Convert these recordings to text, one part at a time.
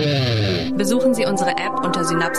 Besuchen Sie unsere App unter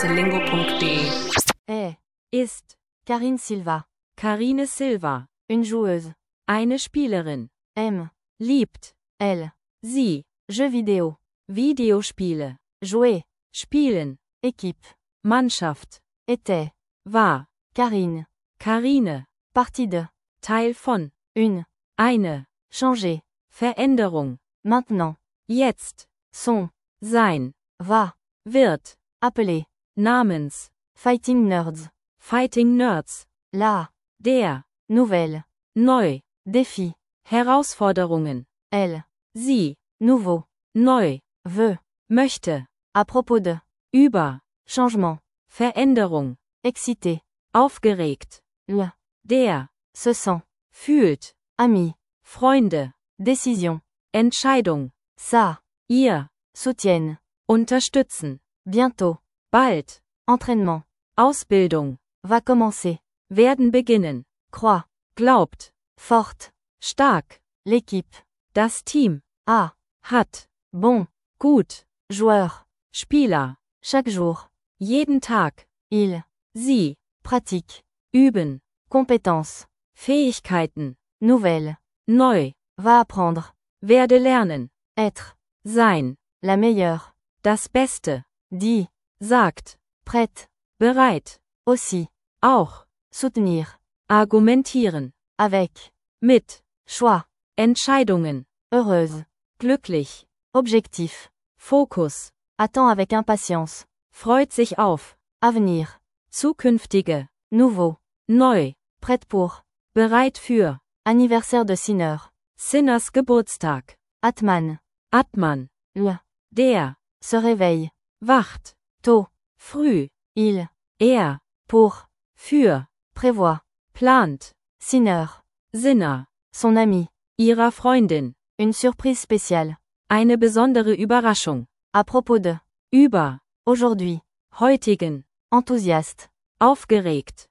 synapselingo.de. Ist Karine Silva. Karine Silva. Une joueuse. Eine Spielerin. Aime. Liebt. Elle. Sie. Jeux vidéo. Videospiele. Jouer. Spielen. Équipe. Mannschaft. Était. War. Karine. Karine. Partie de. Teil von. Une. Eine. Changer. Veränderung. Maintenant. Jetzt. Son. Sein. Va. Wird. Appeler. Namens. Fighting Nerds. Fighting Nerds. La. Der. Nouvelle. Neu. Défi. Herausforderungen. Elle. Sie. Nouveau. Neu. Veut. Möchte. À propos de. Über. Changement. Veränderung. Excité. Aufgeregt. Le. Der. Se sent. Fühlt. Ami. Freunde. Décision. Entscheidung. Ça. Ihr. Soutiennent. Unterstützen. Bientôt. Bald. Entraînement. Ausbildung. Va commencer. Werden beginnen. Croit. Glaubt. Forte. Stark. L'équipe. Das Team. A. Hat. Bon. Gut. Joueur. Spieler. Chaque jour. Jeden Tag. Il. Sie. Pratique. Üben. Compétence. Fähigkeiten. Nouvelle. Neu. Va apprendre. Werde lernen. Être. Sein. La meilleure. Das Beste. Dit. Sagt. Prête. Bereit. Aussi. Auch. Soutenir. Argumentieren. Avec. Mit. Choix. Entscheidungen. Heureuse. Glücklich. Objectif. Fokus. Attend avec impatience. Freut sich auf. Avenir. Zukünftige. Nouveau. Neu. Prête pour. Bereit für. Anniversaire de Sinner. Sinners Geburtstag. Atman. Atman. Le. Der. Se réveille. Wacht. Tôt. Früh. Il. Er. Pour. Für. Prévoit. Plant. Sinner. Sinner. Son ami. Ihrer Freundin. Une surprise spéciale. Eine besondere Überraschung. À propos de. Über. Aujourd'hui. Heutigen. Enthousiaste. Aufgeregt.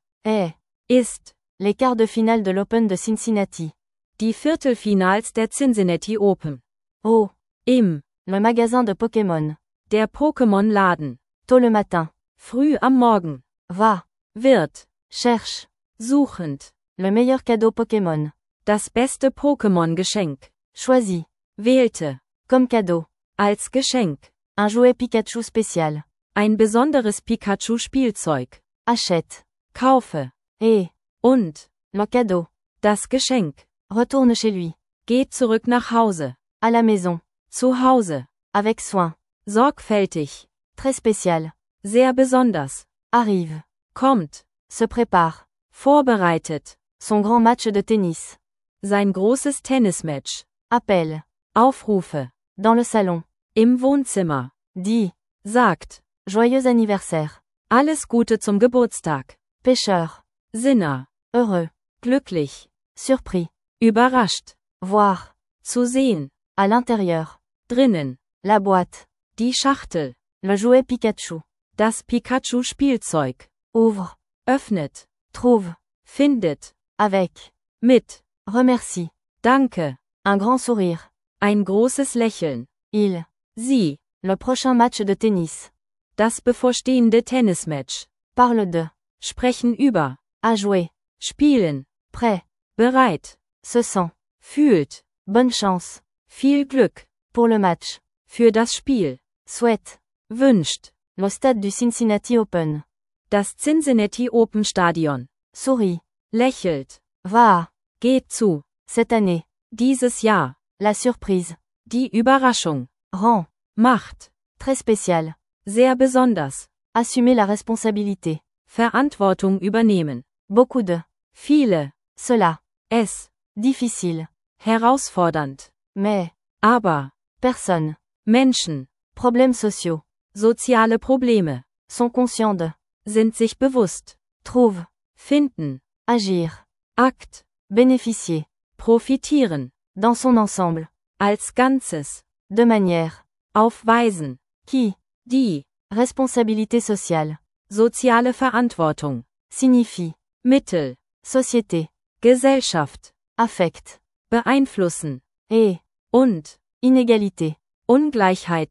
Ist. Les quarts de finale de l'Open de Cincinnati. Die Viertelfinals der Cincinnati Open. Oh. Im. Le magasin de Pokémon. Der Pokémon-Laden. Tôt le matin. Früh am Morgen. Va. Wird. Cherche. Suchend. Le meilleur cadeau Pokémon. Das beste Pokémon-Geschenk. Choisi. Wählte. Comme cadeau. Als Geschenk. Un jouet Pikachu spécial. Ein besonderes Pikachu-Spielzeug. Achète. Kaufe. Und. Le cadeau. Das Geschenk. Retourne chez lui. Geht zurück nach Hause. À la maison. Zu Hause. Avec soin. Sorgfältig. Très spécial. Sehr besonders. Arrive. Kommt. Se prépare. Vorbereitet. Son grand match de tennis. Sein großes Tennismatch. Appelle. Aufrufe. Dans le salon. Im Wohnzimmer. Dit. Sagt. Joyeux anniversaire. Alles Gute zum Geburtstag. Pêcheur. Sinner. Heureux. Glücklich. Surpris. Überrascht. Voir. Zu sehen. À l'intérieur. Drinnen. La boîte. Die Schachtel. Le jouet Pikachu. Das Pikachu-Spielzeug. Ouvre. Öffnet. Trouve. Findet. Avec. Mit. Remercie. Danke. Un grand sourire. Ein großes Lächeln. Il. Sie. Le prochain match de tennis. Das bevorstehende Tennismatch. Parle de. Sprechen über. À jouer. Spielen. Prêt. Bereit. Se sent. Fühlt. Bonne chance. Viel Glück. Pour le match. Für das Spiel. Souhaite. Wünscht. Le stade du Cincinnati Open. Das Cincinnati Open Stadion. Sourit. Lächelt. Va à. Geht zu. Cette année. Dieses Jahr. La surprise. Die Überraschung. Rend. Macht. Très spécial. Sehr besonders. Assumer la responsabilité. Verantwortung übernehmen. Beaucoup de. Viele. Cela. Es. Difficile. Herausfordernd. Mais. Aber. Personne. Menschen. Problèmes sociaux. Soziale Probleme. Sont conscients de. Sind sich bewusst. Trouve. Finden. Agir. Akt. Bénéficier. Profitieren. Dans son ensemble. Als Ganzes. De manière. Aufweisen. Qui. Die. Responsabilité sociale. Soziale Verantwortung. Signifie. Mittel. Société. Gesellschaft. Affect. Beeinflussen. Et. Und. Inégalité. Ungleichheiten.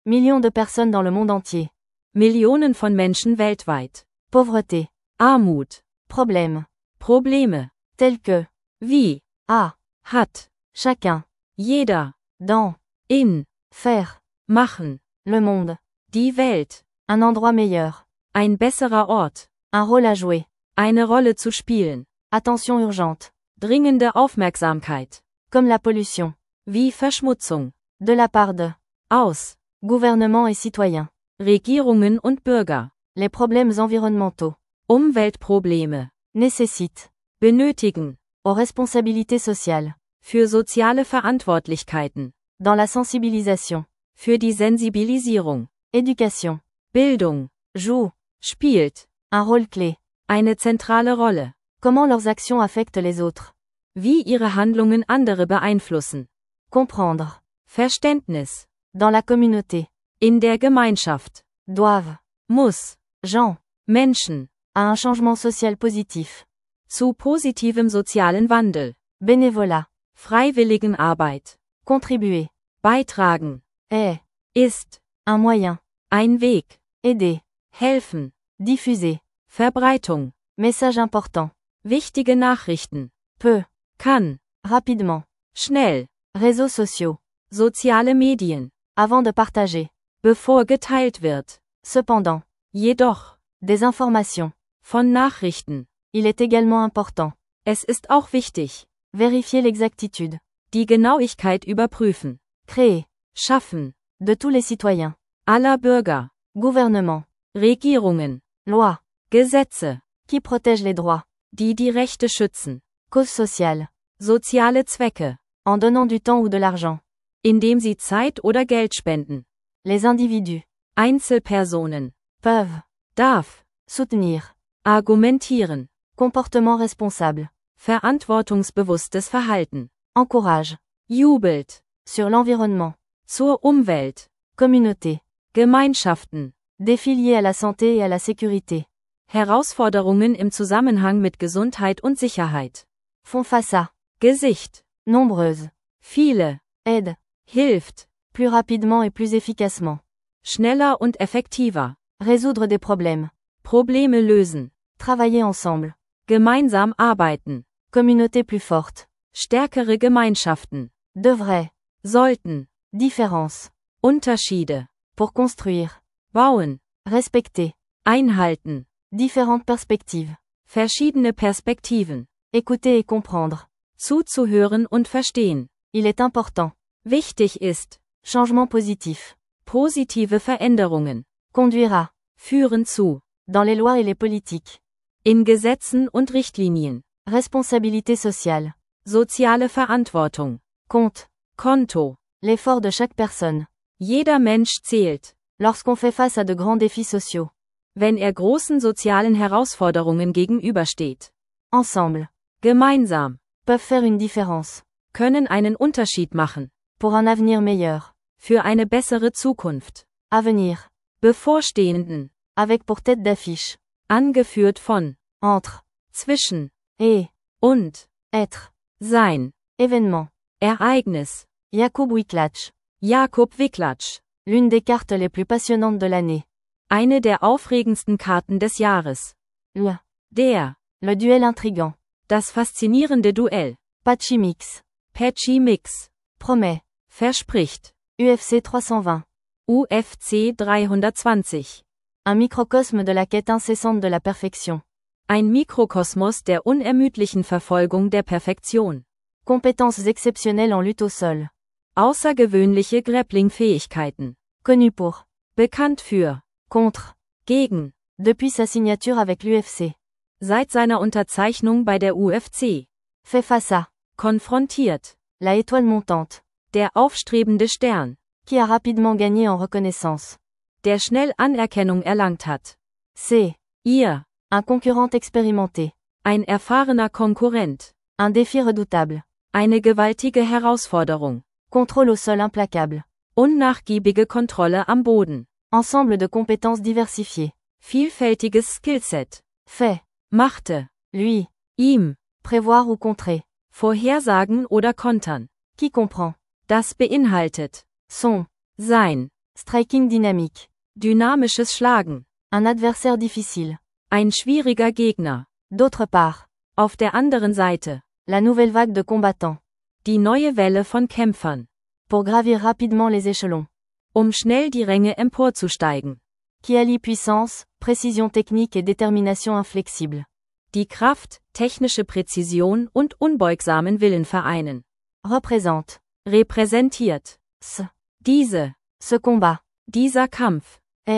Millions de personnes dans le monde entier. Millionen von Menschen weltweit. Pauvreté. Armut. Problème. Probleme. Tels que. Wie. À. Hat. Chacun. Jeder. Dans. In. Faire. Machen. Le monde. Die Welt. Un endroit meilleur. Ein besserer Ort. Un rôle à jouer. Eine Rolle zu spielen. Attention urgente. Dringende Aufmerksamkeit. Comme la pollution. Wie Verschmutzung. De la part de. Aus. Gouvernement et citoyens. Regierungen und Bürger. Les problèmes environnementaux. Umweltprobleme. Nécessitent. Benötigen. Aux responsabilités sociales. Für soziale Verantwortlichkeiten. Dans la sensibilisation. Für die Sensibilisierung. Éducation. Bildung. Joue. Spielt. Un rôle clé. Eine zentrale Rolle. Comment leurs actions affectent les autres. Wie ihre Handlungen andere beeinflussen. Comprendre. Verständnis. Dans la communauté. In der Gemeinschaft. Doivent. Muss. Gens. Menschen. À un changement social positif. Zu positivem sozialen Wandel. Bénévolat. Freiwilligenarbeit. Contribuer. Beitragen. Est. Ist. Un moyen. Ein Weg. Aider. Helfen. Diffuser. Verbreitung. Message important. Wichtige Nachrichten. Peut. Kann. Rapidement. Schnell. Réseaux sociaux. Soziale Medien. Avant de partager. Bevor geteilt wird. Cependant. Jedoch. Des informations. Von Nachrichten. Il est également important. Es ist auch wichtig. Vérifier l'exactitude. Die Genauigkeit überprüfen. Créer. Schaffen. De tous les citoyens. Aller Bürger. Gouvernement. Regierungen. Loi. Gesetze. Qui protège les droits. Die die Rechte schützen. Cause sociale. Soziale Zwecke. En donnant du temps ou de l'argent. Indem sie Zeit oder Geld spenden. Les individus. Einzelpersonen. Peuvent. Darf. Soutenir. Argumentieren. Comportement responsable. Verantwortungsbewusstes Verhalten. Encourage. Jubelt. Sur l'environnement. Zur Umwelt. Communauté. Gemeinschaften. Défis liés à la santé et à la sécurité. Herausforderungen im Zusammenhang mit Gesundheit und Sicherheit. Font face à. Gesicht. Nombreuses. Viele. Aide. Hilft. Plus rapidement et plus efficacement. Schneller und effektiver. Résoudre des problèmes. Probleme lösen. Travailler ensemble. Gemeinsam arbeiten. Communauté plus forte. Stärkere Gemeinschaften. Devrait. Sollten. Différence. Unterschiede. Pour construire. Bauen. Respecter. Einhalten. Différentes perspectives. Verschiedene Perspektiven. Écouter et comprendre. Zuzuhören und verstehen. Il est important. Wichtig ist. Changement positif. Positive Veränderungen. Conduira. Führen zu. Dans les lois et les politiques. In Gesetzen und Richtlinien. Responsabilité sociale. Soziale Verantwortung. Compte. Konto. L'effort de chaque personne. Jeder Mensch zählt. Lorsqu'on fait face à de grands défis sociaux. Wenn großen sozialen Herausforderungen gegenübersteht. Ensemble. Gemeinsam. Peuvent faire une différence. Können einen Unterschied machen. Pour un avenir meilleur. Für eine bessere Zukunft. Avenir. Bevorstehenden. Avec pour tête d'affiche. Angeführt von. Entre. Zwischen. Et. Und. Être. Sein. Événement. Ereignis. Jakub Wicklacz. Jakub Wicklacz. L'une des cartes les plus passionnantes de l'année. Eine der aufregendsten Karten des Jahres. Le duel intrigant. Das faszinierende Duell. Patchy Mix. Patchy Mix. Promet. Verspricht. UFC 320. UFC 320. Un microcosme de la quête incessante de la perfection. Ein Mikrokosmos der unermüdlichen Verfolgung der Perfektion. Compétences exceptionnelles en lutte au sol. Außergewöhnliche Grappling-Fähigkeiten. Connu pour. Bekannt für. Contre. Gegen. Depuis sa signature avec l'UFC. Seit seiner Unterzeichnung bei der UFC. Fait face à. Konfrontiert. La étoile montante. Der aufstrebende Stern. Qui a rapidement gagné en reconnaissance. Der schnell Anerkennung erlangt hat. C'est. Ihr. Un concurrent expérimenté. Ein erfahrener Konkurrent. Un défi redoutable. Eine gewaltige Herausforderung. Contrôle au sol implacable. Unnachgiebige Kontrolle am Boden. Ensemble de compétences diversifiées. Vielfältiges Skillset. Fait. Machte. Lui. Ihm. Prévoir ou contrer. Vorhersagen oder kontern. Qui comprend. Das beinhaltet. Son. Sein. Striking dynamique. Dynamisches Schlagen. Un adversaire difficile. Ein schwieriger Gegner. D'autre part, Auf der anderen Seite. la nouvelle vague de combattants. Die neue Welle von Kämpfern. Pour gravir rapidement les échelons. Schnell die Ränge emporzusteigen. Qui allie puissance, précision technique et détermination inflexible. Die Kraft, technische Präzision und unbeugsamen Willen vereinen. Représente. Repräsentiert. Ce combat. Dieser Kampf.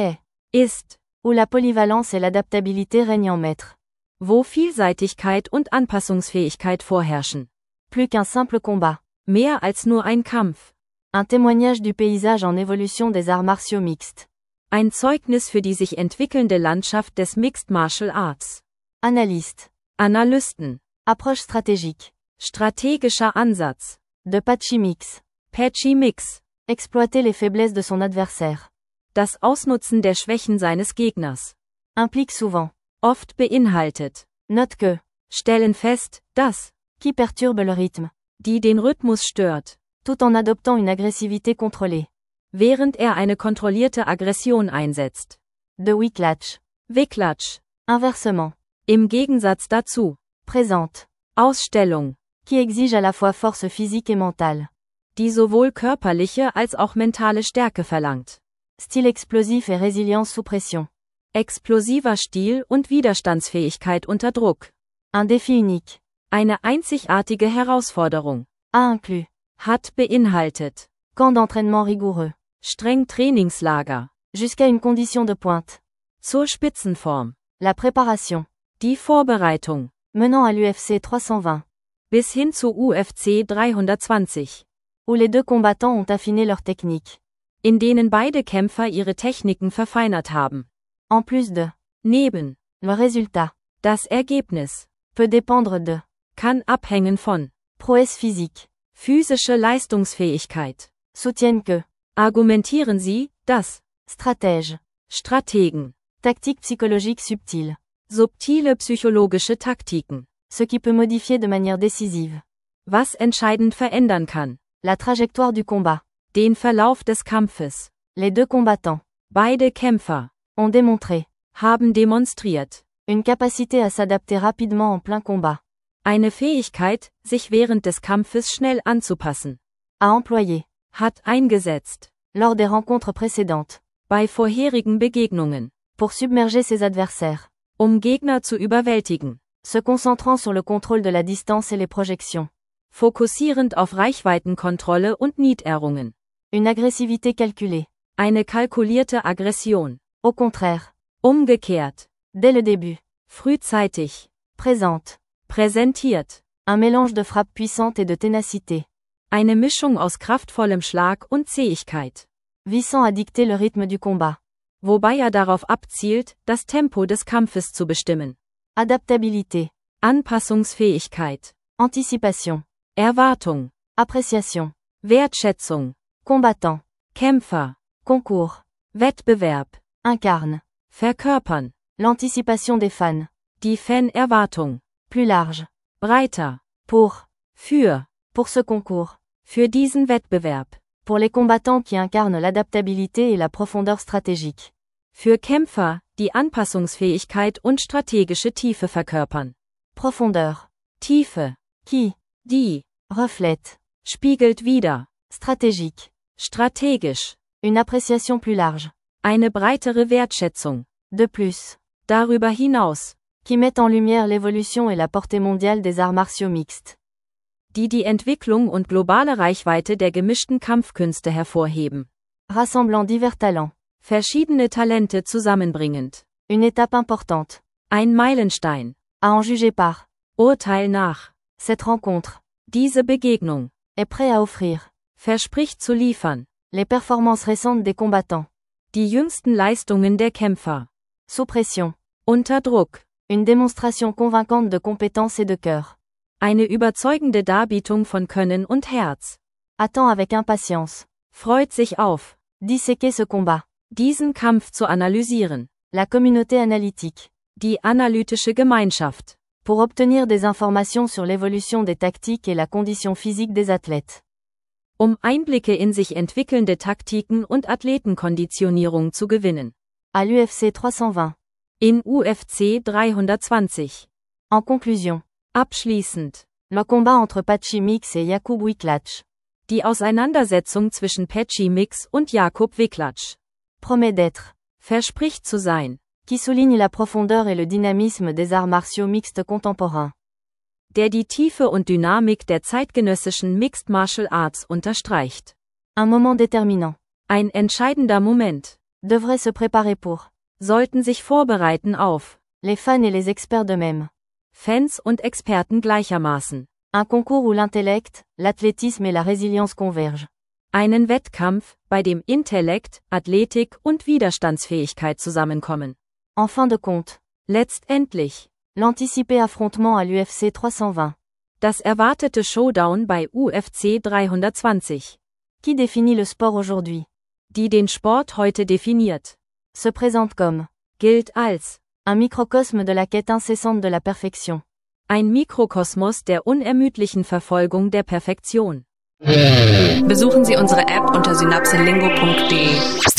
Ist. Où la polyvalence et l'adaptabilité règnent en maître. Wo Vielseitigkeit und Anpassungsfähigkeit vorherrschen. Plus qu'un simple combat. Mehr als nur ein Kampf. Un témoignage du paysage en évolution des arts martiaux mixtes. Ein Zeugnis für die sich entwickelnde Landschaft des Mixed Martial Arts. Analyste. Analysten. Approche stratégique. Strategischer Ansatz. De patchy mix. Patchy Mix. Exploiter les faiblesses de son adversaire. Das Ausnutzen der Schwächen seines Gegners. Implique souvent. Oft beinhaltet. Note que. Stellen fest, dass. Qui perturbe le rythme. Die den Rhythmus stört. Tout en adoptant une agressivité contrôlée. Während eine kontrollierte Aggression einsetzt. De whiplash. Wicklacz. Inversement. Im Gegensatz dazu. Présente. Ausstellung. Qui exige à la fois force physique et mentale. Die sowohl körperliche als auch mentale Stärke verlangt. Style explosif et résilience sous pression. Explosiver Stil und Widerstandsfähigkeit unter Druck. Un défi unique. Eine einzigartige Herausforderung. A inclus. Hat beinhaltet. Camp d'entraînement rigoureux. Streng Trainingslager. Jusqu'à une condition de pointe. Zur Spitzenform. La préparation. Die Vorbereitung. Menant à l'UFC 320. Bis hin zu UFC 320. Où les deux combattants ont affiné leur technique. In denen beide Kämpfer ihre Techniken verfeinert haben. En plus de. Neben. Le résultat. Das Ergebnis. Peut dépendre de. Kann abhängen von. Prouesse physique. Physische Leistungsfähigkeit. Soutiennent que. Argumentieren sie, dass. Stratège. Strategen. Tactique psychologique subtile. Subtile psychologische Taktiken. Ce qui peut modifier de manière décisive. Was entscheidend verändern kann. La trajectoire du combat. Den Verlauf des Kampfes. Les deux combattants. Beide Kämpfer. Ont démontré. Haben demonstriert. Une capacité à s'adapter rapidement en plein combat. Eine Fähigkeit, sich während des Kampfes schnell anzupassen. À employer. Hat eingesetzt. Lors des rencontres précédentes. Bei vorherigen Begegnungen. Pour submerger ses adversaires. Gegner zu überwältigen. Se concentrant sur le contrôle de la distance et les projections. Fokussierend auf Reichweitenkontrolle und Niederungen. Une agressivité calculée. Eine kalkulierte Aggression. Au contraire. Umgekehrt. Dès le début. Frühzeitig. Présente. Präsentiert. Un mélange de frappe puissante et de ténacité. Eine Mischung aus kraftvollem Schlag und Zähigkeit. Visant à dicter le rythme du combat. Wobei darauf abzielt, das Tempo des Kampfes zu bestimmen. Adaptabilité. Anpassungsfähigkeit. Anticipation. Erwartung. Appréciation. Wertschätzung. Combattant. Kämpfer. Concours. Wettbewerb. Incarne. Verkörpern. L'anticipation des fans. Die Fan-Erwartung. Plus large. Breiter. Pour. Pour ce concours. Für diesen Wettbewerb. Pour les combattants qui incarnent l'adaptabilité et la profondeur stratégique. Für Kämpfer, die Anpassungsfähigkeit und strategische Tiefe verkörpern. Profondeur. Tiefe. Qui. Die. Reflète. Spiegelt wider. Stratégique. Strategisch. Une appréciation plus large. Eine breitere Wertschätzung. De plus. Darüber hinaus. Qui met en lumière l'évolution et la portée mondiale des arts martiaux mixtes. Die Entwicklung und globale Reichweite der gemischten Kampfkünste hervorheben. Rassemblant divers talents. Verschiedene Talente zusammenbringend. Une étape importante. Ein Meilenstein. À en juger par. Urteil nach. Cette rencontre. Diese Begegnung. Est prêt à offrir. Verspricht zu liefern. Les performances récentes des combattants. Die jüngsten Leistungen der Kämpfer. Sous pression. Unter Druck. Une démonstration convaincante de compétence et de cœur. Eine überzeugende Darbietung von Können und Herz. Attend avec impatience. Freut sich auf. Disséquer ce combat. Diesen Kampf zu analysieren. La communauté analytique. Die analytische Gemeinschaft. Pour obtenir des informations sur l'évolution des tactiques et la condition physique des athlètes. um Einblicke in sich entwickelnde Taktiken und Athletenkonditionierung zu gewinnen. À l'UFC 320. In UFC 320. En conclusion. Abschließend. Le combat entre Patchy Mix et Jakub Wicklacz. Die Auseinandersetzung zwischen Patchy Mix und Jakub Wicklacz. Promet d'être. Verspricht zu sein. Qui souligne la profondeur et le dynamisme des arts martiaux mixtes contemporains. Der die Tiefe und Dynamik der zeitgenössischen Mixed Martial Arts unterstreicht. Un moment déterminant. Ein entscheidender Moment. Devrait se préparer pour. Sollten sich vorbereiten auf. Les fans et les experts de même. Fans und Experten gleichermaßen. Un concours où l'intellect, l'athlétisme et la résilience convergent. Einen Wettkampf, bei dem Intellekt, Athletik und Widerstandsfähigkeit zusammenkommen. En fin de compte. Letztendlich. L'anticipé affrontement à l'UFC 320. Das erwartete Showdown bei UFC 320. Qui définit le sport aujourd'hui? Die den Sport heute definiert. Se présente comme. Gilt als. Un microcosme de la quête incessante de la perfection. Ein Mikrokosmos der unermüdlichen Verfolgung der Perfektion. Besuchen Sie unsere App unter synapselingo.de.